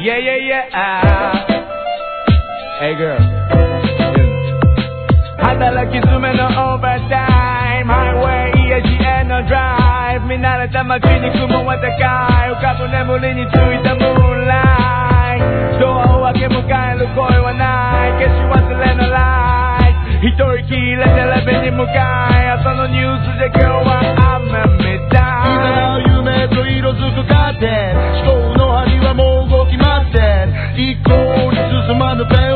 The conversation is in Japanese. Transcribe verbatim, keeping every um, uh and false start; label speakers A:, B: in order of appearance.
A: Yeah, yeah, yeah. Hey girl. 働き詰めのオーバータイム、ハイウェイ、家路へのドライブ、見慣れた街に雲は高い、浮かぶ眠りについたムーンライト、ドアを開け迎える声はない、消し忘れのライト、一人きりテレビに向かい、朝のニュースで今日は雨みたい、
B: 今夢と色づくカーテン、思考の針はもう動きません、一向に進まぬペン